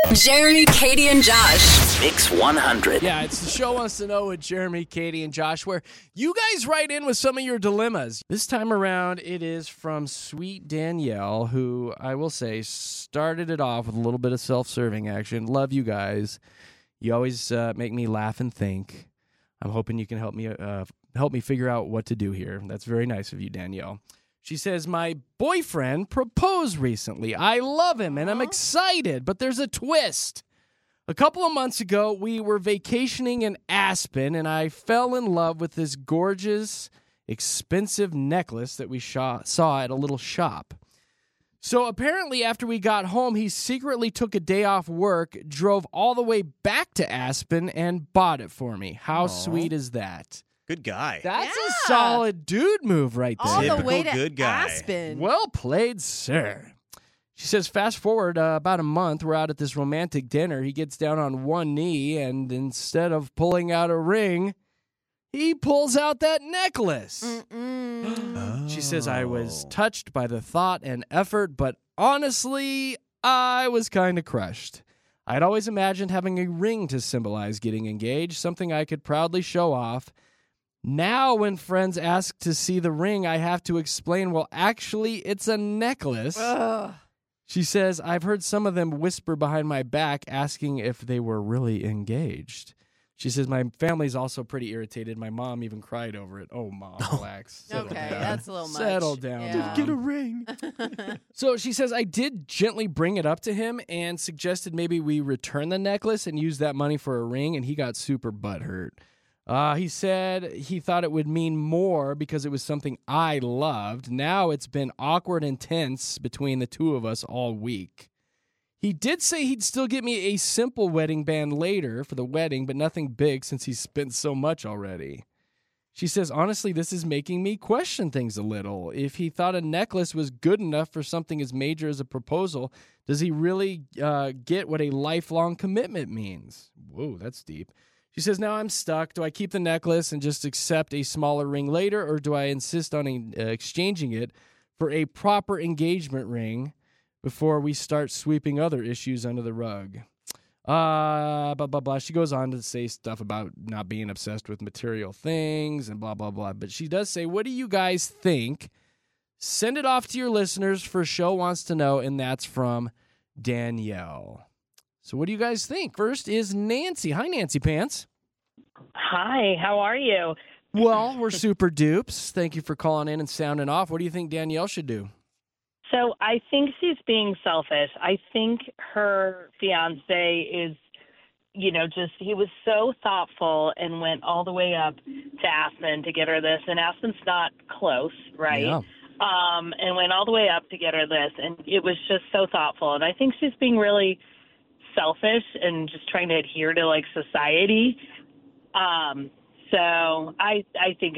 Jeremy, Katie, and Josh. Mix 100. Yeah, it's the Show Wants to Know with Jeremy, Katie, and Josh, where you guys write in with some of your dilemmas. This time around, it is from Sweet Danielle, who I will say started it off with a little bit of self-serving action. Love you guys. You always make me laugh and think. I'm hoping you can help me figure out what to do here. That's very nice of you, Danielle. She says, my boyfriend proposed recently. I love him, and I'm excited, but there's a twist. A couple of months ago, we were vacationing in Aspen, and I fell in love with this gorgeous, expensive necklace that we saw at a little shop. So apparently, after we got home, he secretly took a day off work, drove all the way back to Aspen, and bought it for me. How sweet is that? Good guy. That's a solid dude move right there. All the Typical way to good guy. Aspen. Well played, sir. She says, fast forward about a month, we're out at this romantic dinner. He gets down on one knee, and instead of pulling out a ring, he pulls out that necklace. She says, I was touched by the thought and effort, but honestly, I was kind of crushed. I'd always imagined having a ring to symbolize getting engaged, something I could proudly show off. Now, when friends ask to see the ring, I have to explain, well, actually, it's a necklace. Ugh. She says, I've heard some of them whisper behind my back asking if they were really engaged. She says, my family's also pretty irritated. My mom even cried over it. Oh, Mom, relax. Settle Okay, down. that's a little much. Settle down. Yeah. Mom. Get a ring. So she says, I did gently bring it up to him and suggested maybe we return the necklace and use that money for a ring, and he got super butthurt. He said he thought it would mean more because it was something I loved. Now it's been awkward and tense between the two of us all week. He did say he'd still get me a simple wedding band later for the wedding, but nothing big since he's spent so much already. She says, honestly, this is making me question things a little. If he thought a necklace was good enough for something as major as a proposal, does he really get what a lifelong commitment means? Whoa, that's deep. She says, now I'm stuck. Do I keep the necklace and just accept a smaller ring later, or do I insist on exchanging it for a proper engagement ring before we start sweeping other issues under the rug? Blah, blah, blah. She goes on to say stuff about not being obsessed with material things and blah, blah, blah. But she does say, what do you guys think? Send it off to your listeners for Show Wants to Know, and that's from Danielle. So what do you guys think? First is Nancy. Hi, Nancy Pants. Hi, how are you? Well, we're super dupes. Thank you for calling in and sounding off. What do you think Danielle should do? So I think she's being selfish. I think her fiance is, just he was so thoughtful and went all the way up to Aspen to get her this. And Aspen's not close, right? Yeah. And went all the way up to get her this. And it was just so thoughtful. And I think she's being really selfish and just trying to adhere to society. So I think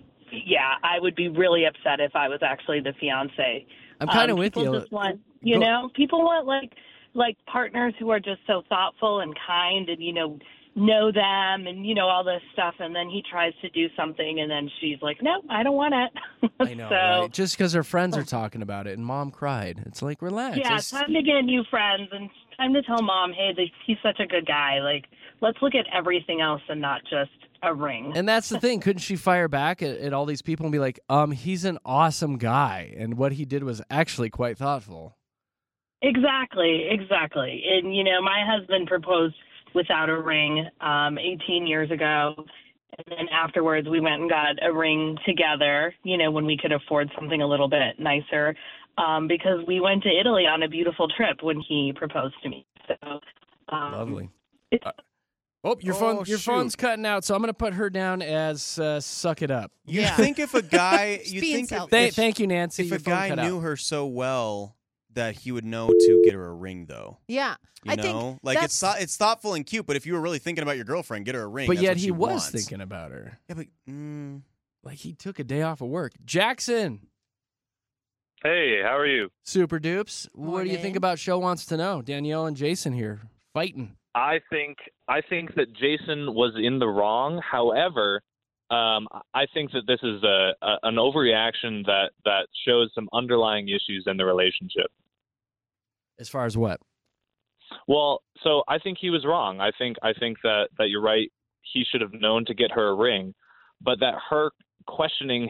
I would be really upset if I was actually the fiance. I'm kind of with you. People just want, people want like partners who are just so thoughtful and kind and, know them and, all this stuff. And then he tries to do something and then she's like, no, I don't want it. I know, right? Just because her friends are talking about it and Mom cried. It's like, relax. Yeah, it's time to get new friends and time to tell Mom, hey, he's such a good guy. Let's look at everything else and not just a ring. And that's the thing. Couldn't she fire back at all these people and be like, he's an awesome guy. And what he did was actually quite thoughtful. Exactly. And, my husband proposed without a ring 18 years ago. And then afterwards, we went and got a ring together, when we could afford something a little bit nicer, because we went to Italy on a beautiful trip when he proposed to me. So, lovely. Your phone's cutting out, so I'm going to put her down as suck it up. You think if a guy, Thank you, Nancy. If a guy knew her so well that he would know to get her a ring, though. Yeah. I think it's thoughtful and cute, but if you were really thinking about your girlfriend, get her a ring. But that's yet what he she was wants. thinking about her. Yeah, but like he took a day off of work. Jackson. Hey, how are you? Super dupes. What do you think Morning. about Show Wants to Know? Danielle and Jason here fighting. I think that Jason was in the wrong. However, I think that this is an overreaction that shows some underlying issues in the relationship. As far as what? Well, so I think he was wrong. I think that you're right. He should have known to get her a ring, but that her questioning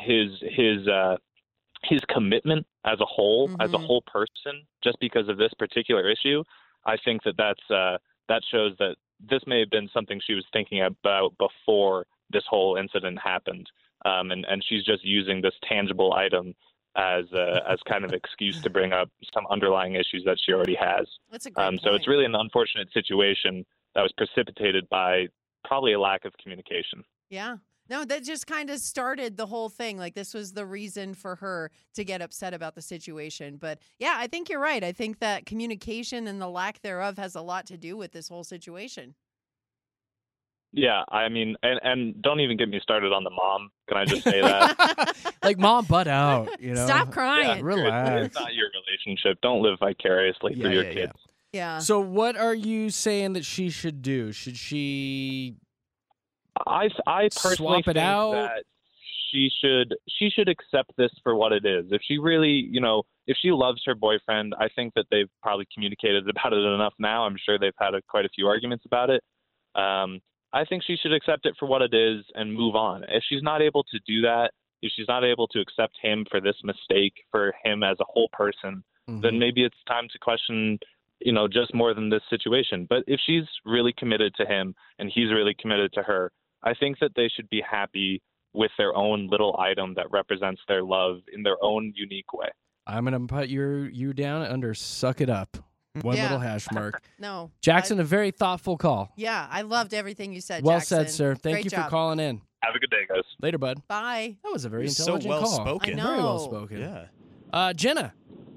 his commitment as a whole, as a whole person, just because of this particular issue, I think that shows that this may have been something she was thinking about before this whole incident happened, and she's just using this tangible item as kind of excuse to bring up some underlying issues that she already has. That's a great point. So it's really an unfortunate situation that was precipitated by probably a lack of communication. Yeah. No, that just kind of started the whole thing. Like, this was the reason for her to get upset about the situation. But yeah, I think you're right. I think that communication and the lack thereof has a lot to do with this whole situation. Yeah, I mean, and don't even get me started on the mom. Can I just say that? Like, mom, butt out, you know? Stop crying. Yeah, Relax. It's not your relationship. Don't live vicariously through your kids. Yeah. So what are you saying that she should do? Should she I personally swap it think out? that she should accept this for what it is. If she really, if she loves her boyfriend, I think that they've probably communicated about it enough now. I'm sure they've had quite a few arguments about it. I think she should accept it for what it is and move on. If she's not able to do that, if she's not able to accept him for this mistake, for him as a whole person, then maybe it's time to question, just more than this situation. But if she's really committed to him and he's really committed to her, I think that they should be happy with their own little item that represents their love in their own unique way. I'm going to put you down under suck it up. One Yeah. little hash mark. No. Jackson, a very thoughtful call. Yeah, I loved everything you said, Well Jackson. said, sir. Thank Great you job. for calling in. Have a good day, guys. Later, bud. Bye. That was a very You're so intelligent well call. spoken. I Very well know. spoken. Yeah. Jenna.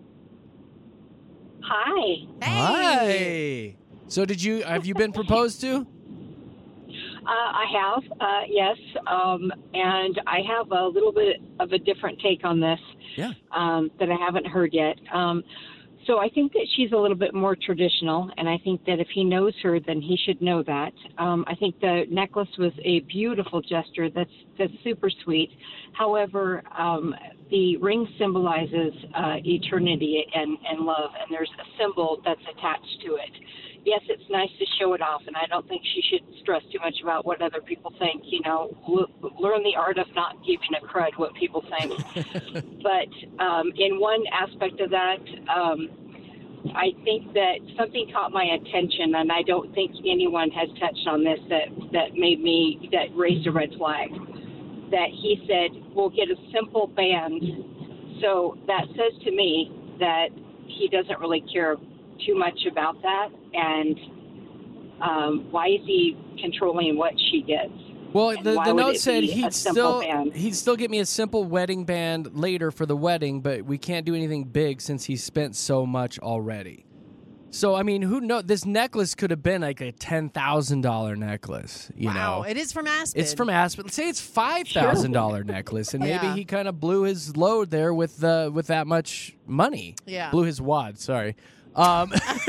Hi. Hi. So have you been proposed to? I have, yes, and I have a little bit of a different take on this that I haven't heard yet. So I think that she's a little bit more traditional, and I think that if he knows her, then he should know that. I think the necklace was a beautiful gesture. That's super sweet. However, the ring symbolizes eternity and love, and there's a symbol that's attached to it. Yes, it's nice to show it off, and I don't think she should stress too much about what other people think. Learn the art of not giving a crud what people think. But in one aspect of that, I think that something caught my attention, and I don't think anyone has touched on this that raised a red flag. That he said, we'll get a simple band. So that says to me that he doesn't really care too much about that, and why is he controlling what she gets? Well, And the why would note it said be a simple band? he'd still get me a simple wedding band later for the wedding, but we can't do anything big since he spent so much already. So, I mean, who knows? This necklace could have been like a $10,000 necklace, you Wow, know? it is from Aspen. It's from Aspen. Let's say it's $5,000 necklace, and maybe Yeah. he kind of blew his load there with that much money. Yeah. Blew his wad, sorry. Feel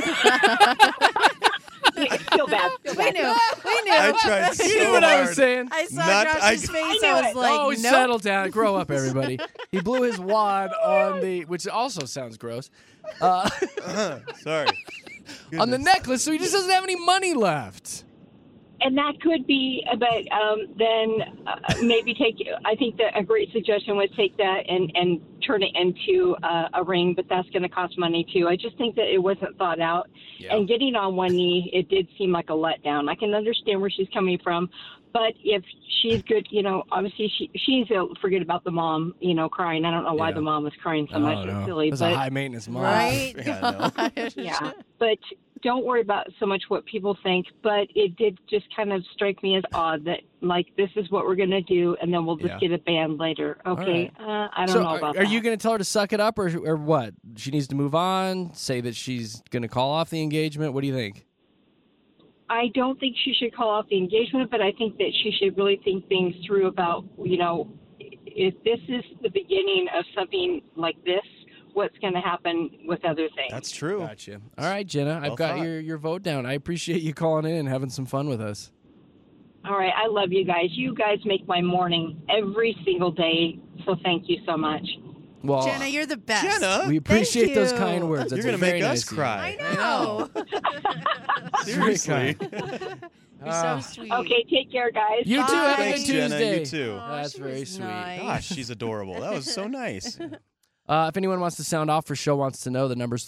bad. We knew. I tried so You knew what I was hard. saying. I saw Not- Josh's I- face. I I, knew was it. like, Oh, nope. settle down. Grow up, everybody. He blew his wad on which also sounds gross, Sorry. on the necklace, so he just doesn't have any money left. And that could be, but then maybe I think that a great suggestion was take that and turn it into a ring, but that's going to cost money too. I just think that it wasn't thought out. Yeah. And getting on one knee, it did seem like a letdown. I can understand where she's coming from, but if she's good, obviously she needs to forget about the mom, crying. I don't know why Yeah. the mom was crying so much. It's silly, That's but a high maintenance mom. Right? Yeah, I yeah, but don't worry about so much what people think, but it did just kind of strike me as odd that, like, this is what we're going to do, and then we'll just get a band later. Okay, I don't know about that. Are you going to tell her to suck it up, or what? She needs to move on, say that she's going to call off the engagement? What do you think? I don't think she should call off the engagement, but I think that she should really think things through about, if this is the beginning of something like this, what's going to happen with other things. That's true. Gotcha. All right, Jenna, I've Well got thought. your vote down. I appreciate you calling in and having some fun with us. All right, I love you guys. You guys make my morning every single day, so thank you so much. Well, Jenna, you're the best. Jenna? we appreciate Thank those you. kind words. That's You're going to very make nice us of you. cry. I know. Seriously. You're so sweet. Okay, take care, guys. You too. Bye. Have a good Thanks, Tuesday. Jenna. You too. Aw, That's she very was sweet. nice. Gosh, she's adorable. That was so nice. If anyone wants to sound off for show, wants to know, the number's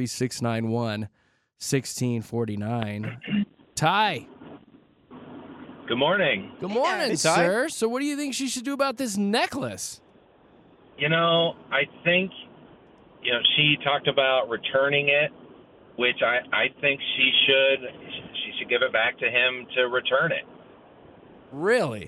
303-691-1649. Ty. Good morning. Good morning, Hey, Ty. sir. So what do you think she should do about this necklace? I think, she talked about returning it, which I think she should give it back to him to return it. Really?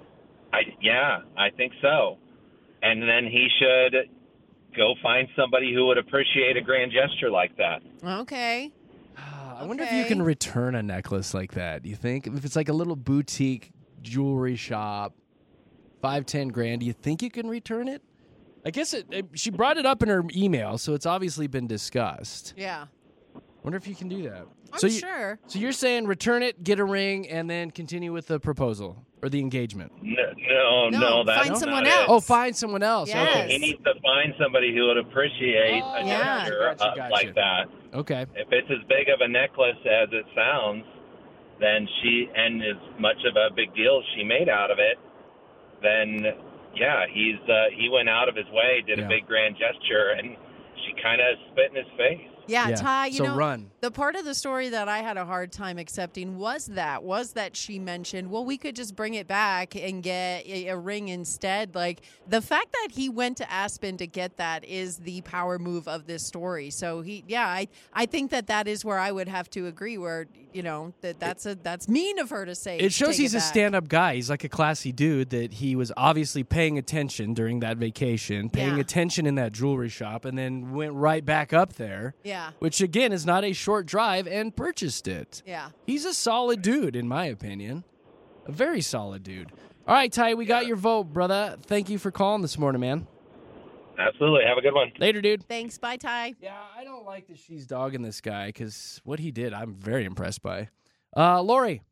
I think so. And then he should go find somebody who would appreciate a grand gesture like that. Okay. I wonder if you can return a necklace like that. Do you think? If it's like a little boutique jewelry shop, 5-10 grand, do you think you can return it? I guess she brought it up in her email, so it's obviously been discussed. Yeah. Wonder if you can do that. I'm sure. So you're saying return it, get a ring, and then continue with the proposal or the engagement? No, that's find someone not else. it. Oh, find someone else. Yes. Okay. He needs to find somebody who would appreciate a yeah. gesture Gotcha. like that. Okay. If it's as big of a necklace as it sounds, then and as much of a big deal she made out of it, then he went out of his way, did a big grand gesture, and she kind of spit in his face. Yeah, Ty, so run. The part of the story that I had a hard time accepting was that she mentioned, well, we could just bring it back and get a ring instead. Like, the fact that he went to Aspen to get that is the power move of this story. So I think that is where I would have to agree, where, that's mean of her to say. It shows he's a back. stand-up guy. He's like a classy dude, that he was obviously paying attention during that vacation, paying attention in that jewelry shop, and then went right back up there. Yeah. Which, again, is not a short drive, and purchased it. Yeah. He's a solid dude, in my opinion. A very solid dude. All right, Ty, we got your vote, brother. Thank you for calling this morning, man. Absolutely. Have a good one. Later, dude. Thanks. Bye, Ty. Yeah, I don't like that she's dogging this guy, because what he did, I'm very impressed by. Lori.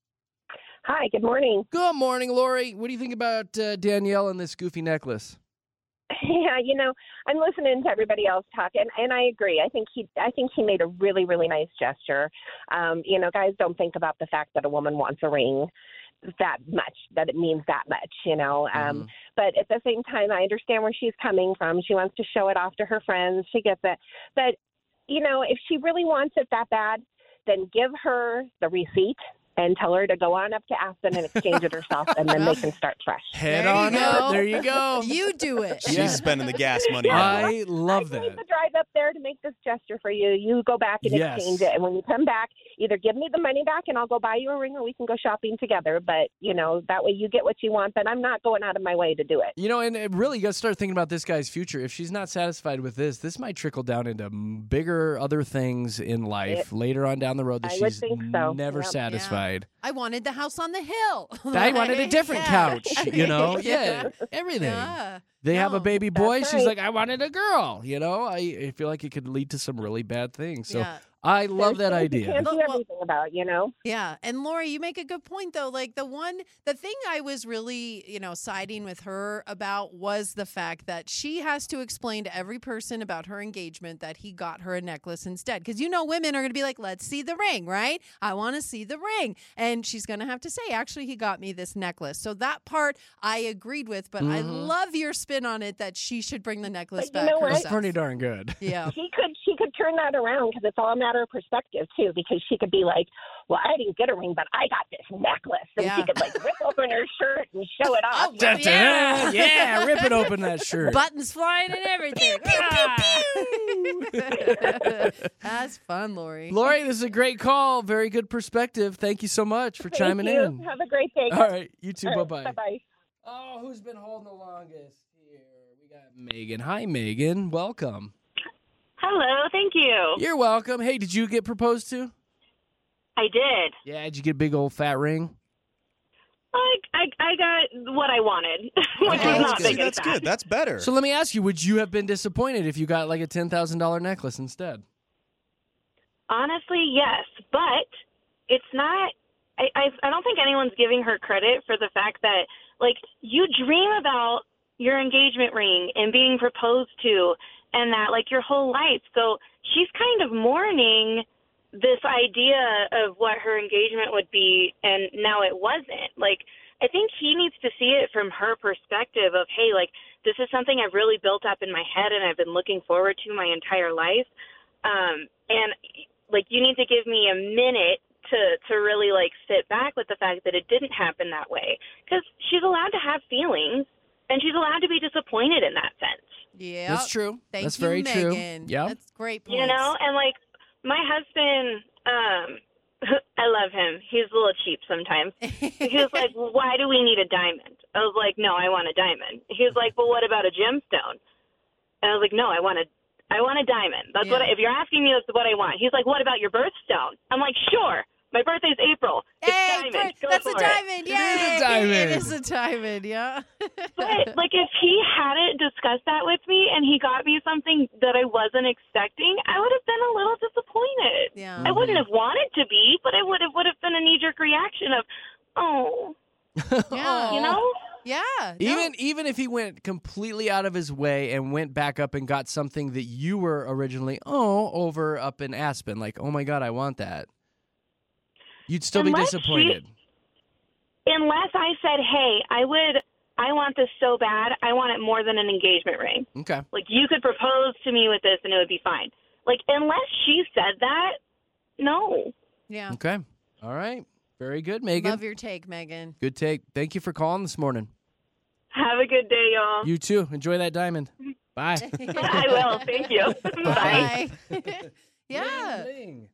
Hi, good morning. Good morning, Lori. What do you think about Danielle and this goofy necklace? Yeah, I'm listening to everybody else talk, and I agree. I think he made a really, really nice gesture. Guys don't think about the fact that a woman wants a ring that much, that it means that much, But at the same time, I understand where she's coming from. She wants to show it off to her friends. She gets it. But, if she really wants it that bad, then give her the receipt and tell her to go on up to Aspen and exchange it herself, and then they can start fresh. Head on up. There you go. You do it. She's spending the gas money now. I love I need that. to drive up there to make this gesture for you. You go back and exchange it, and when you come back, either give me the money back and I'll go buy you a ring, or we can go shopping together. But, that way you get what you want, but I'm not going out of my way to do it. And really, you got to start thinking about this guy's future. If she's not satisfied with this might trickle down into bigger other things in life later on down the road that I would she's think so. never Yep. satisfied. I wanted the house on the hill. I wanted a different couch, Yeah, everything. Yeah. They have a baby boy. that's She's right. like, I wanted a girl. I feel like it could lead to some really bad things. So Yeah. I love that There's things idea. You can't do everything about, Yeah. And Lori, you make a good point though. Like the thing I was really, siding with her about was the fact that she has to explain to every person about her engagement that he got her a necklace instead. Because women are going to be like, let's see the ring, right? I want to see the ring. And she's going to have to say, actually, he got me this necklace. So that part I agreed with, but I love your spin on it that she should bring the necklace But you back know what? That's herself. pretty darn good. Yeah. She could turn that around, because it's all a matter of perspective too, because she could be like, well, I didn't get a ring, but I got this necklace. And she could rip open her shirt and show it off. Yeah, rip it open, that shirt. Buttons flying and everything. That's fun, Lori. Lori, this is a great call. Very good perspective. Thank you so much for chiming Thank you. in. Have a great day. All right, you too. All right, Bye-bye. Bye-bye. Oh, who's been holding the longest here? We got Megan. Hi, Megan. Welcome. Hello, thank you. You're welcome. Hey, did you get proposed to? I did. Yeah, did you get a big old fat ring? I got what I wanted, which Oh, is that's not good. big and That's fat. good. That's better. So let me ask you, would you have been disappointed if you got like a $10,000 necklace instead? Honestly, yes, but it's not. I don't think anyone's giving her credit for the fact that you dream about your engagement ring and being proposed to and that, like, your whole life. So she's kind of mourning this idea of what her engagement would be, and now it wasn't. Like, I think he needs to see it from her perspective of, hey, like, this is something I've really built up in my head and I've been looking forward to my entire life. And, like, you need to give me a minute to really, like, sit back with the fact that it didn't happen that way. Because she's allowed to have feelings, and she's allowed to be disappoined in that sense. Yeah. That's true. Thank That's you, very true. Megan. Yeah. That's great points. You know, and, like, my husband, I love him. He's a little cheap sometimes. He was like, well, why do we need a diamond? I was like, no, I want a diamond. He was like, well, what about a gemstone? And I was like, no, I want a diamond. That's what if you're asking me, that's what I want. He's like, what about your birthstone? I'm like, sure. My birthday's April. It's diamond. Go that's for a diamond. It Yay! is a diamond. It is a diamond, yeah. But, like, if he hadn't discussed that with me and he got me something that I wasn't expecting, I would have been a little disappointed. Yeah. I wouldn't have wanted to be, but I would have been a knee-jerk reaction of, oh, Yeah. you know? Yeah. no. Even if he went completely out of his way and went back up and got something that you were originally over up in Aspen, like, oh my God, I want that. You'd still be disappointed. Unless I said, hey, I want this so bad, I want it more than an engagement ring. Okay. Like, you could propose to me with this and it would be fine. Like, unless she said that, no. Yeah. Okay. All right. Very good, Megan. Love your take, Megan. Good take. Thank you for calling this morning. Have a good day, y'all. You too. Enjoy that diamond. Bye. I will. Thank you. Bye. Yeah.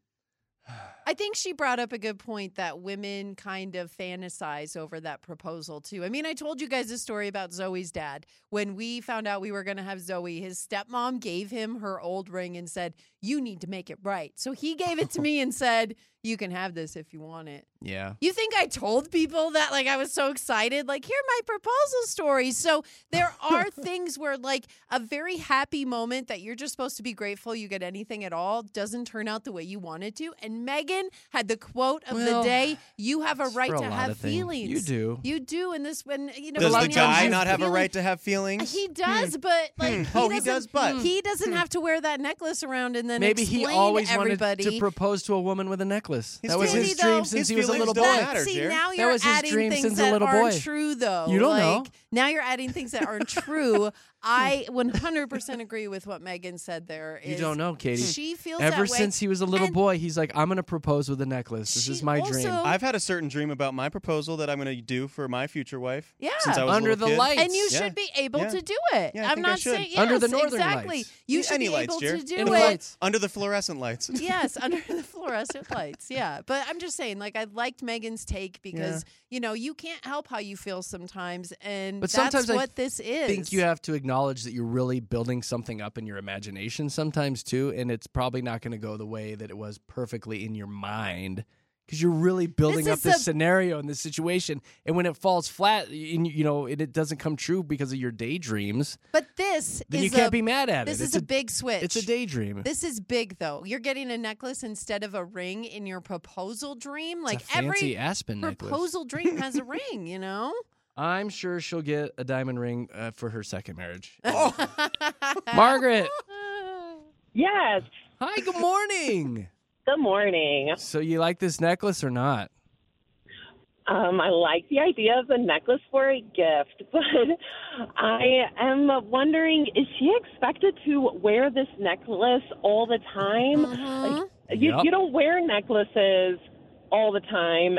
I think she brought up a good point that women kind of fantasize over that proposal, too. I mean, I told you guys a story about Zoe's dad. When we found out we were going to have Zoe, his stepmom gave him her old ring and said, you need to make it right. So he gave it to me and said, you can have this if you want it. Yeah. You think I told people that, like, I was so excited? Like, hear my proposal story. So there are things where, like, a very happy moment that you're just supposed to be grateful you get anything at all doesn't turn out the way you wanted to. And Megan had the quote of the day, you have a right to have feelings. You do. You do. And this, when, you know, Does when the you guy have not have a feelings- right to have feelings? He does, but, like, he does, but he doesn't have to wear that necklace around and then Maybe he explain always everybody. wanted to propose to a woman with a necklace. His That was his feelings, dream though- since his he was a feelings little don't boy. matter. See, Jer. now That you're was his adding dream things since a that little aren't boy. true, though. You don't like, know. Now you're adding things that aren't true. I 100% agree with what Megan said there. You is don't know, Katie. She feels Ever that way. since he was a little And boy, he's like, I'm going to propose with a necklace. This is my dream. also- I've had a certain dream about my proposal that I'm going to do for my future wife. Yeah. Since I was Under a little the kid. lights. And you Yeah. should be able Yeah. to do it. Yeah, I I'm think I not should. saying Under yes, the northern exactly. lights. You Yeah, should any be lights, able Jer. to do Any it. lights. Under the fluorescent lights. Yes, under the fluorescent lights. Yeah. But I'm just saying, like, I liked Megan's take because, you know, you can't help how you feel sometimes. And But that's sometimes what this is. I think you have to acknowledge that you're really building something up in your imagination sometimes too, and it's probably not going to go the way that it was perfectly in your mind because you're really building This up is this a- scenario and this situation, and when it falls flat, you know, it doesn't come true because of your daydreams, But this then is you can't be mad at it. This is It's a big switch. It's a daydream. This is big, though. You're getting a necklace instead of a ring in your proposal dream. Like it's a fancy every Aspen necklace. proposal dream has a ring, you know? I'm sure she'll get a diamond ring for her second marriage. Oh. Margaret. Yes. Hi, good morning. Good morning. So you like this necklace or not? I like the idea of the necklace for a gift, but I am wondering, is she expected to wear this necklace all the time? Like, you don't wear necklaces all the time.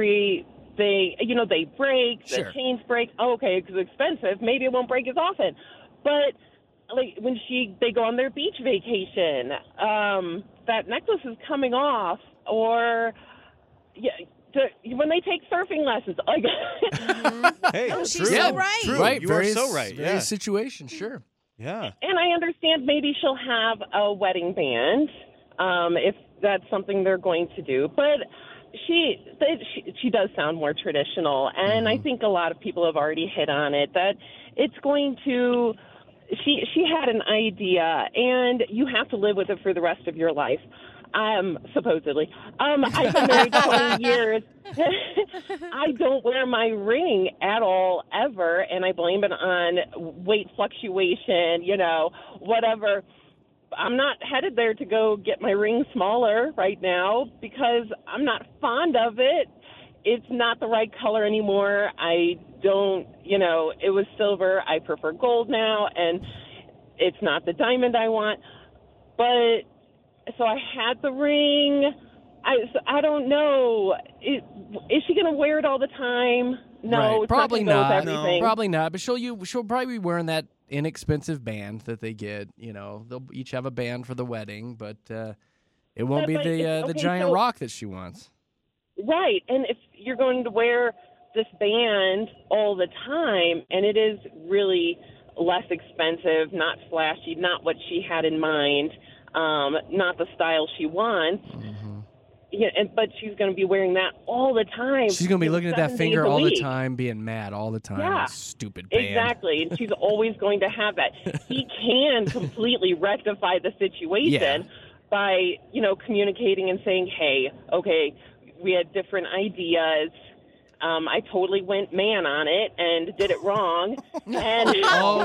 They break, Sure. the chains break. Oh, okay, it's expensive. Maybe it won't break as often. But like when they go on their beach vacation, that necklace is coming off, or when they take surfing lessons. Like, Hey, No, true. she's so right. True. Right. You various, are so right. Yeah. Various situation, sure. Yeah. and I understand maybe she'll have a wedding band if that's something they're going to do, but she does sound more traditional, and I think a lot of people have already hit on it that it's going to. She had an idea, and you have to live with it for the rest of your life. supposedly. I've been married 20 years. I don't wear my ring at all, ever, and I blame it on weight fluctuation, whatever. I'm not headed there to go get my ring smaller right now because I'm not fond of it. It's not the right color anymore. I don't, it was silver. I prefer gold now, and it's not the diamond I want. But so I had the ring. I don't know. Is she going to wear it all the time? No, right. Probably not. No. Probably not. But she'll probably be wearing that inexpensive band that they get. They'll each have a band for the wedding, but it won't be the giant rock that she wants. Right, and if you're going to wear this band all the time, and it is really less expensive, not flashy, not what she had in mind, not the style she wants. Mm-hmm. Yeah, but she's going to be wearing that all the time. She's going to be looking at that 7 finger days a all the week. time, being mad all the time. Yeah, stupid band. Exactly, and she's always going to have that. He can completely rectify the situation by, communicating and saying, hey, okay, we had different ideas. I totally went man on it and did it wrong. And okay,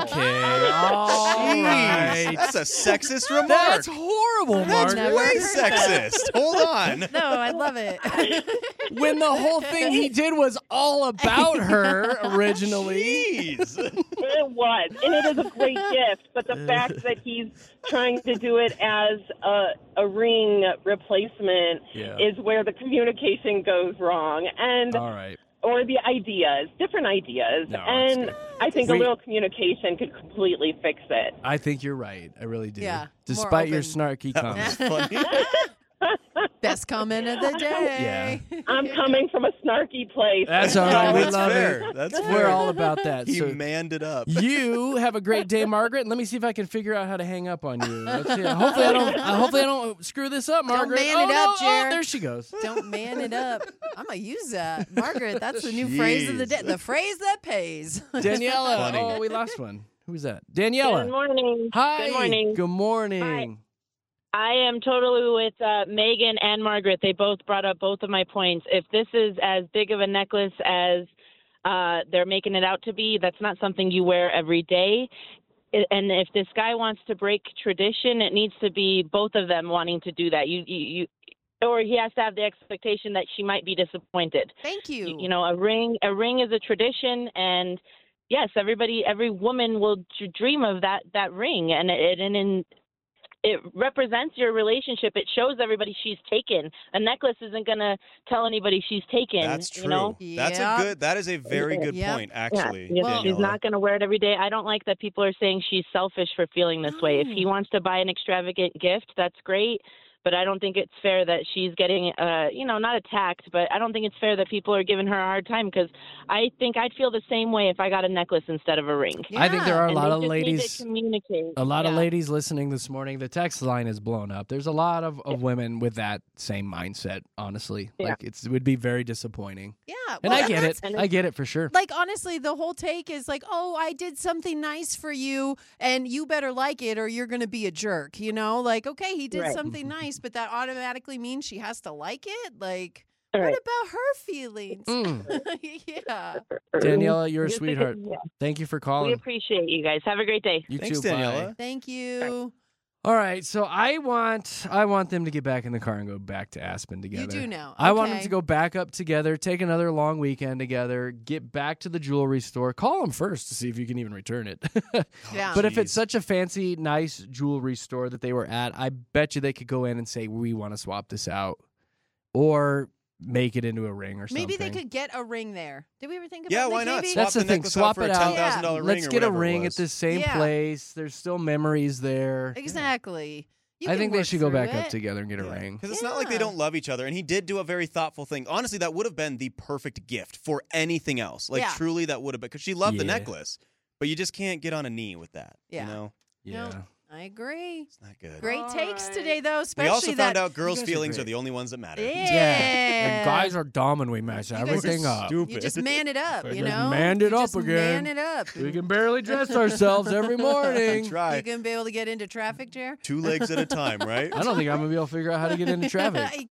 all right. That's a sexist remark. That's horrible, Mark. That's way sexist. Hold on. No, I love it. When the whole thing he did was all about her originally. Jeez. It was, and it is a great gift. But the fact that he's trying to do it as a ring replacement is where the communication goes wrong. And all right. Or the ideas, different ideas. No, and I think a little communication could completely fix it. I think you're right. I really do. Yeah, Despite your more snarky comments. Funny. Best comment of the day. Yeah. I'm coming from a snarky place. That's all right. We That's love fair. it. That's We're fair. all about that. He So manned it up. you have a great day, Margaret. And let me see if I can figure out how to hang up on you. Let's see. Hopefully I don't screw this up, Margaret. man it up, Jer. there she goes. Don't man it up. I'm going to use that. Margaret, that's the new phrase of the day. The phrase that pays. Daniela. Funny. Oh, we lost one. Who's that? Daniela. Good morning. Hi. Good morning. Good morning. I am totally with Megan and Margaret. They both brought up both of my points. If this is as big of a necklace as they're making it out to be, that's not something you wear every day. And if this guy wants to break tradition, it needs to be both of them wanting to do that. Or he has to have the expectation that she might be disappointed. Thank you. A ring is a tradition, and yes, every woman will dream of that ring, and it represents your relationship. It shows everybody she's taken. A necklace isn't going to tell anybody she's taken. That's true. That is a very good point, actually. Yeah. Daniela. She's not going to wear it every day. I don't like that people are saying she's selfish for feeling this way. If he wants to buy an extravagant gift, that's great. But I don't think it's fair that she's getting, not attacked, but I don't think it's fair that people are giving her a hard time, because I think I'd feel the same way if I got a necklace instead of a ring. Yeah. I think there are a And lot they of just ladies. need to communicate. A lot of ladies listening this morning. The text line is blown up. There's a lot of women with that same mindset, honestly. Yeah. Like, it would be very disappointing. Yeah. And well, I get it. that's- I get it for sure. Like, honestly, the whole take is like, oh, I did something nice for you, and you better like it or you're going to be a jerk, Like, okay, he did Right. something nice, but that automatically means she has to like it? Like, Right. what about her feelings? Yeah. Daniela, you're a Yes, sweetheart. yeah. Thank you for We calling. appreciate you guys. Have a great day. You Thanks, too. Daniela. Bye. Thank you. All right, so I want them to get back in the car and go back to Aspen together. You do now. I want them Okay. to go back up together, take another long weekend together, get back to the jewelry store. Call them first to see if you can even return it. Yeah. But if it's Jeez. such a fancy, nice jewelry store that they were at, I bet you they could go in and say, we want to swap this out. Or make it into a ring or something. Maybe they could get a ring there. Did we ever think about Yeah, that? why not? Maybe? Swap That's the the thing. necklace out Swap for it a out. $10,000 ring Let's or get a whatever it ring at was. the same Yeah. place. There's still memories there. Exactly. You I can think they work should go through back up it. together and get a ring. Because it's not like they Yeah. don't love each other. And he did do a very thoughtful thing. Honestly, that would have been the perfect gift for anything else. Like, Yeah. truly, that would have been. Because she loved the Yeah. necklace. But you just can't get on a knee with that. Yeah. Yeah. I agree. It's not good. Great takes today, though, especially We also that found out girls' guys are feelings great. are the only ones that matter. Yeah. And guys are dumb when we mess You guys everything are up. Stupid. You just man it up, We you just know? manned it You up just again. Man it up. We can barely dress ourselves every morning. Try. You gonna be able to get into traffic, Jer? 2 legs at a time, right? I don't think I'm gonna be able to figure out how to get into traffic. You